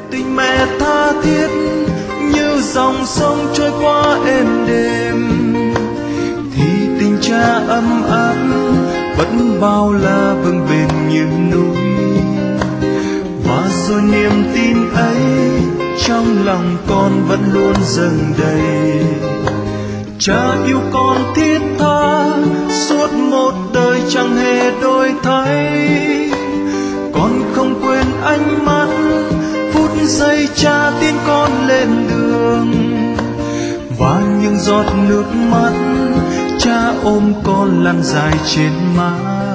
Tình mẹ tha thiết như dòng sông trôi qua êm đềm, thì tình cha ấm áp vẫn bao la vững bền như núi. Và rồi niềm tin ấy trong lòng con vẫn luôn dâng đầy. Cha yêu con thiết tha suốt một đời chẳng hề đổi thay. Con không quên ánh mắt phút giây cha tiến con lên đường, và những giọt nước mắt cha ôm con lăn dài trên má.